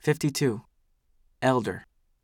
52. Elder.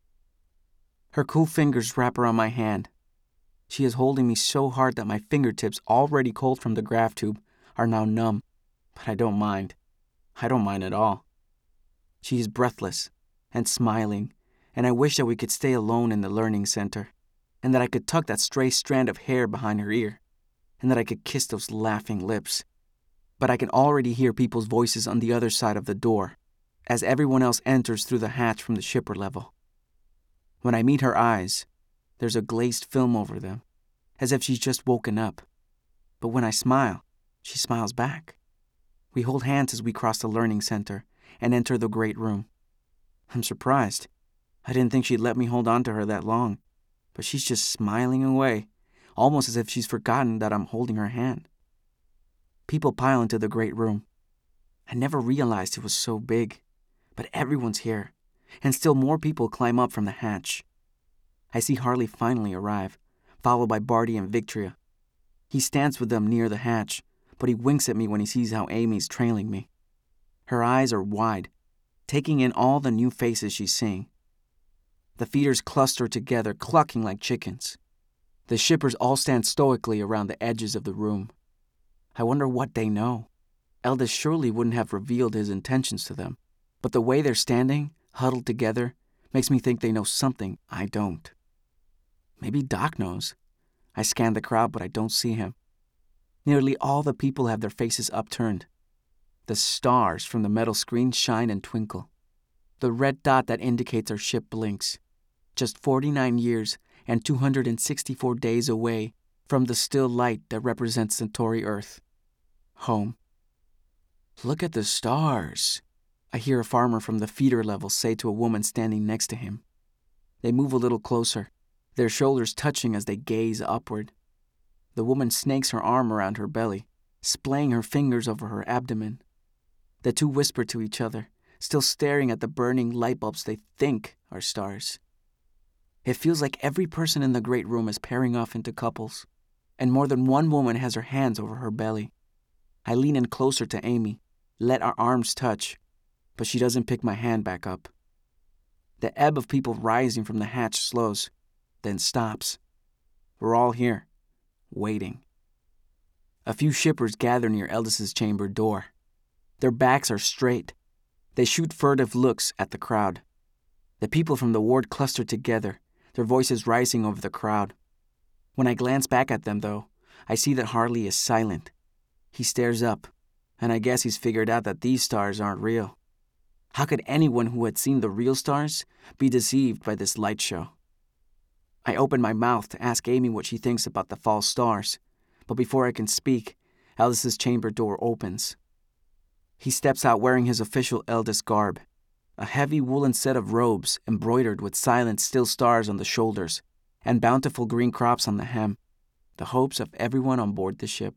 Her cool fingers wrap around my hand. She is holding me so hard that my fingertips, already cold from the graft tube, are now numb. But I don't mind. I don't mind at all. She is breathless and smiling, and I wish that we could stay alone in the learning center, and that I could tuck that stray strand of hair behind her ear, and that I could kiss those laughing lips. But I can already hear people's voices on the other side of the door, as everyone else enters through the hatch from the shipper level. When I meet her eyes, there's a glazed film over them, as if she's just woken up. But when I smile, she smiles back. We hold hands as we cross the learning center and enter the great room. I'm surprised. I didn't think she'd let me hold on to her that long, but she's just smiling away, almost as if she's forgotten that I'm holding her hand. People pile into the great room. I never realized it was so big, but everyone's here, and still more people climb up from the hatch. I see Harley finally arrive, followed by Barty and Victoria. He stands with them near the hatch, but he winks at me when he sees how Amy's trailing me. Her eyes are wide, taking in all the new faces she's seeing. The feeders cluster together, clucking like chickens. The shippers all stand stoically around the edges of the room. I wonder what they know. Eldest surely wouldn't have revealed his intentions to them, but the way they're standing, huddled together, makes me think they know something I don't. Maybe Doc knows. I scan the crowd, but I don't see him. Nearly all the people have their faces upturned. The stars from the metal screen shine and twinkle. The red dot that indicates our ship blinks, just 49 years and 264 days away from the still light that represents Centauri Earth. Home. Look at the stars, I hear a farmer from the feeder level say to a woman standing next to him. They move a little closer, their shoulders touching as they gaze upward. The woman snakes her arm around her belly, splaying her fingers over her abdomen. The two whisper to each other, still staring at the burning light bulbs they think are stars. It feels like every person in the great room is pairing off into couples, and more than one woman has her hands over her belly. I lean in closer to Amy, let our arms touch, but she doesn't pick my hand back up. The ebb of people rising from the hatch slows, then stops. We're all here, waiting. A few shippers gather near Eldest's chamber door. Their backs are straight. They shoot furtive looks at the crowd. The people from the ward cluster together, their voices rising over the crowd. When I glance back at them, though, I see that Harley is silent. He stares up, and I guess he's figured out that these stars aren't real. How could anyone who had seen the real stars be deceived by this light show? I open my mouth to ask Amy what she thinks about the false stars, but before I can speak, Eldest's chamber door opens. He steps out wearing his official Eldest garb, a heavy woolen set of robes embroidered with silent still stars on the shoulders and bountiful green crops on the hem, the hopes of everyone on board the ship.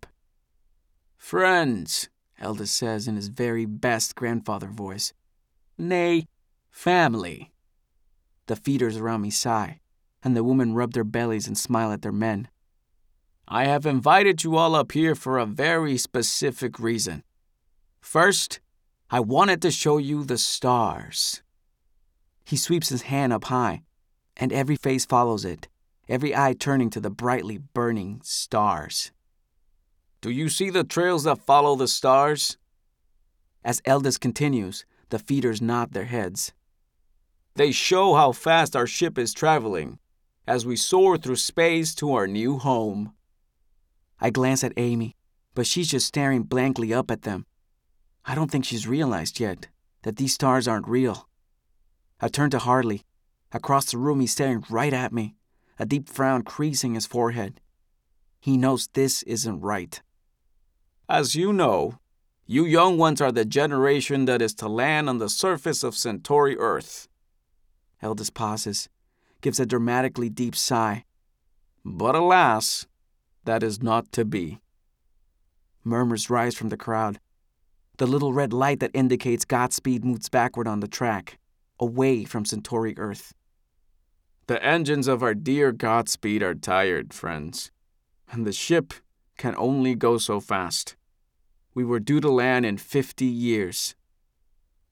"Friends," Eldest says in his very best grandfather voice. "Nay, family." The feeders around me sigh, and the women rub their bellies and smile at their men. "I have invited you all up here for a very specific reason. First, I wanted to show you the stars." He sweeps his hand up high, and every face follows it, every eye turning to the brightly burning stars. "Do you see the trails that follow the stars?" As Eldest continues, the feeders nod their heads. "They show how fast our ship is traveling as we soar through space to our new home." I glance at Amy, but she's just staring blankly up at them. I don't think she's realized yet that these stars aren't real. I turn to Harley. Across the room, he's staring right at me, a deep frown creasing his forehead. He knows this isn't right. "As you know, you young ones are the generation that is to land on the surface of Centauri Earth." Eldest pauses, gives a dramatically deep sigh. "But alas, that is not to be." Murmurs rise from the crowd. The little red light that indicates Godspeed moves backward on the track, away from Centauri Earth. "The engines of our dear Godspeed are tired, friends, and the ship can only go so fast. We were due to land in 50 years.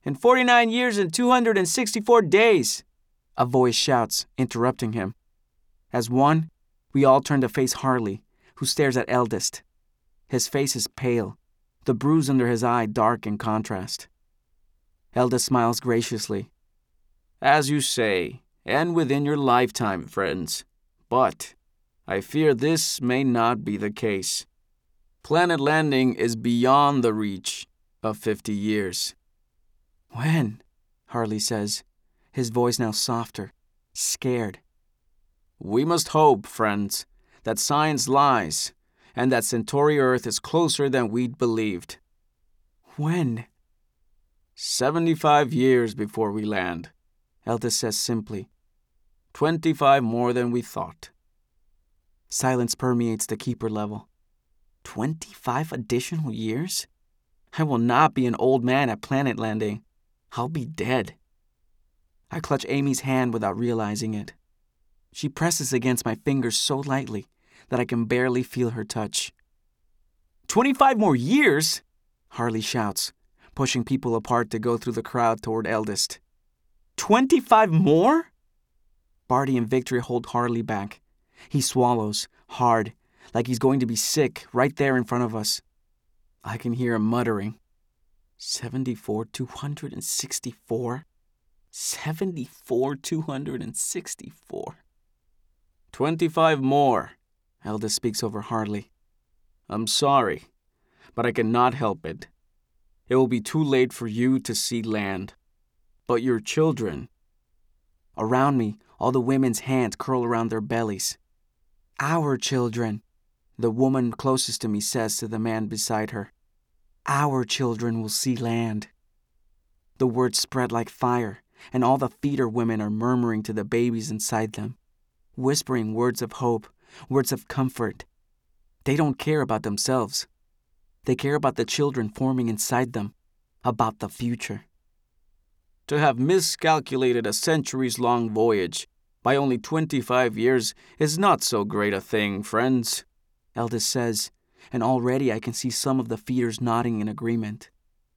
In 49 years and 264 days, a voice shouts, interrupting him. As one, we all turn to face Harley, who stares at eldest. His face is pale, the bruise under his eye dark in contrast. Eldest smiles graciously. As you say, and within your lifetime, friends. But I fear this may not be the case. Planet landing is beyond the reach of 50 years. When? Harley says, his voice now softer, scared. We must hope, friends, that science lies, and that Centauri Earth is closer than we'd believed. When? 75 years before we land, Eldest says simply. 25 more than we thought. Silence permeates the keeper level. 25 additional years? I will not be an old man at planet landing. I'll be dead. I clutch Amy's hand without realizing it. She presses against my fingers so lightly that I can barely feel her touch. 25 more years? Harley shouts, pushing people apart to go through the crowd toward Eldest. 25 more? Barty and Victory hold Harley back. He swallows, hard, like he's going to be sick, right there in front of us. I can hear him muttering. 264. 264. 25 more, Eldest speaks over Harley. I'm sorry, but I cannot help it. It will be too late for you to see land. But your children... Around me, all the women's hands curl around their bellies. Our children, the woman closest to me says to the man beside her. Our children will see land. The words spread like fire, and all the feeder women are murmuring to the babies inside them, whispering words of hope, words of comfort. They don't care about themselves. They care about the children forming inside them, about the future. To have miscalculated a centuries-long voyage by only 25 years is not so great a thing, friends, Eldest says, and already I can see some of the feeders nodding in agreement.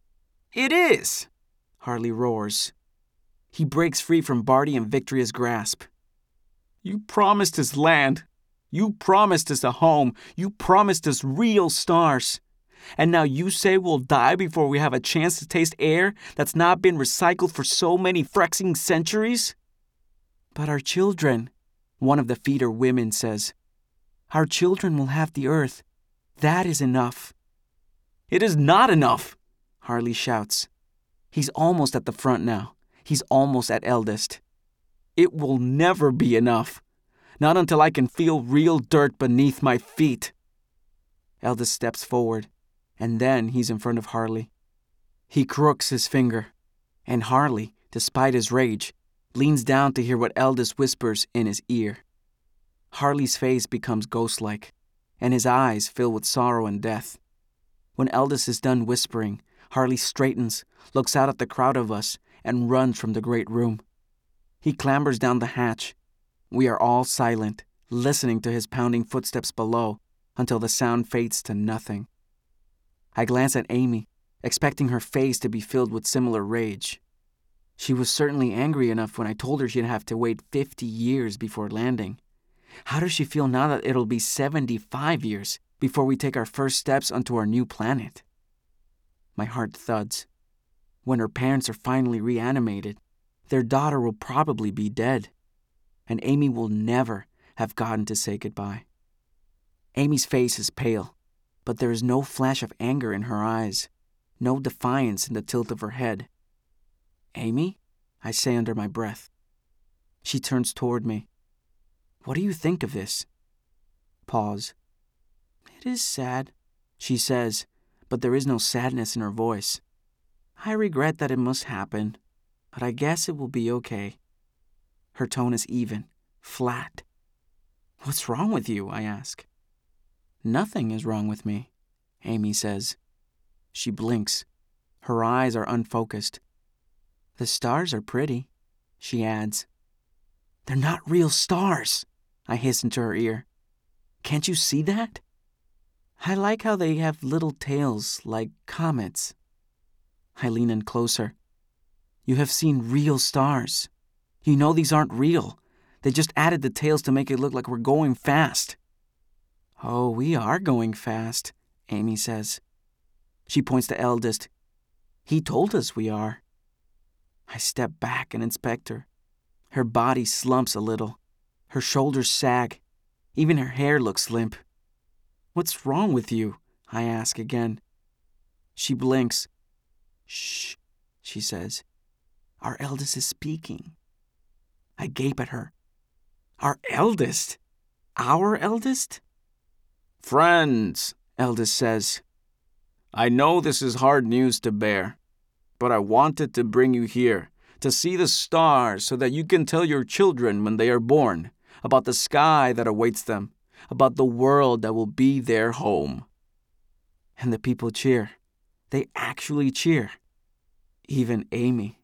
It is, Harley roars. He breaks free from Barty and Victoria's grasp. You promised us land. You promised us a home. You promised us real stars. And now you say we'll die before we have a chance to taste air that's not been recycled for so many frexing centuries? But our children, one of the feeder women says. Our children will have the earth. That is enough. It is not enough, Harley shouts. He's almost at the front now. He's almost at Eldest. It will never be enough. Not until I can feel real dirt beneath my feet. Eldest steps forward, and then he's in front of Harley. He crooks his finger, and Harley, despite his rage, leans down to hear what Eldest whispers in his ear. Harley's face becomes ghost-like, and his eyes fill with sorrow and death. When Eldest is done whispering, Harley straightens, looks out at the crowd of us, and runs from the great room. He clambers down the hatch. We are all silent, listening to his pounding footsteps below until the sound fades to nothing. I glance at Amy, expecting her face to be filled with similar rage. She was certainly angry enough when I told her she'd have to wait 50 years before landing. How does she feel now that it'll be 75 years before we take our first steps onto our new planet? My heart thuds. When her parents are finally reanimated, their daughter will probably be dead, and Amy will never have gotten to say goodbye. Amy's face is pale, but there is no flash of anger in her eyes, no defiance in the tilt of her head. Amy? I say under my breath. She turns toward me. What do you think of this? Pause. It is sad, she says, but there is no sadness in her voice. I regret that it must happen, but I guess it will be okay. Her tone is even, flat. What's wrong with you? I ask. Nothing is wrong with me, Amy says. She blinks. Her eyes are unfocused. The stars are pretty, she adds. They're not real stars, I hiss into her ear. Can't you see that? I like how they have little tails like comets. I lean in closer. You have seen real stars. You know these aren't real. They just added the tails to make it look like we're going fast." "Oh, we are going fast," Amy says. She points to Eldest. "He told us we are." I step back and inspect her. Her body slumps a little. Her shoulders sag. Even her hair looks limp. "What's wrong with you?" I ask again. She blinks. "Shh," she says. "Our eldest is speaking." I gape at her. "Our eldest? Our eldest?" "Friends," Eldest says, "I know this is hard news to bear, but I wanted to bring you here to see the stars so that you can tell your children when they are born about the sky that awaits them, about the world that will be their home." And the people cheer. They actually cheer. Even Amy.